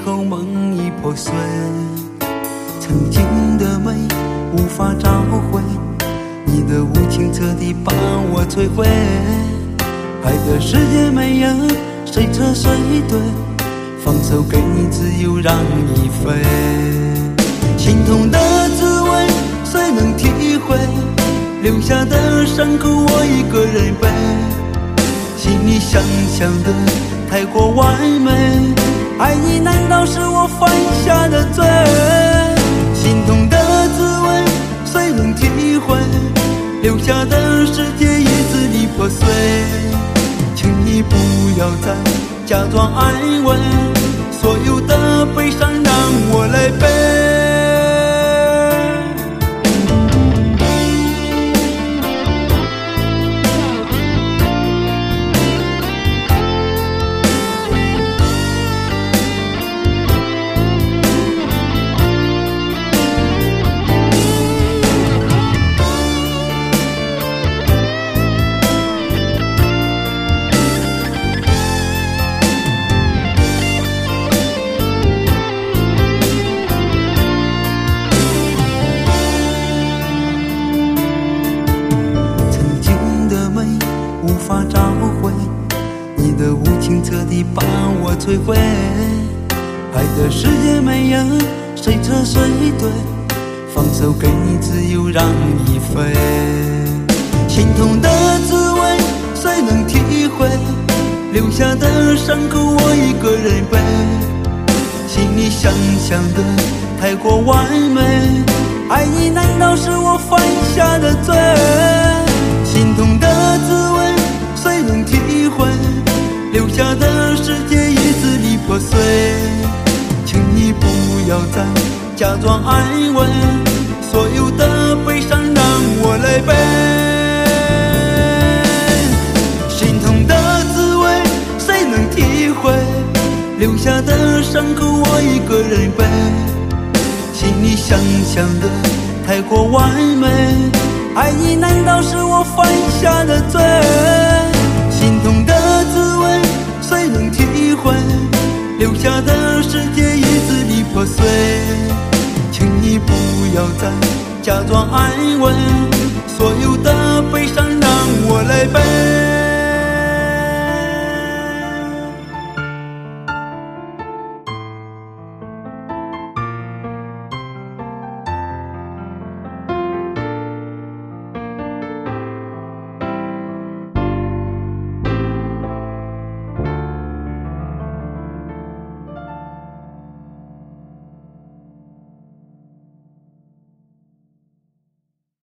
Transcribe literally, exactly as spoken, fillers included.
后梦已破碎，曾经的美无法找回，你的无情彻底把我摧毁。爱的世界没有谁错谁对，放手给你自由让你飞。心痛的滋味谁能体会，留下的伤口我一个人背。心里想象的太过完美，爱你难道是我犯下的罪？心痛的滋味谁能体会，留下的世界已支离破碎。请你不要再假装安慰，所有的悲伤让我来背。无法找回，你的无情彻底把我摧毁。爱的世界没有谁错谁对，放手给你自由让你飞。心痛的滋味谁能体会，留下的伤口我一个人背。心里想象的太过完美，爱你难道是我犯下的罪？心痛的滋味谁能体会，留下的世界已支离破碎。请你不要再假装安慰，所有的悲伤让我来背。心痛的滋味谁能体会，留下的伤口我一个人背。心里想象的太过完美，爱你难道是我犯下的罪？心痛的滋味谁能体会，留下的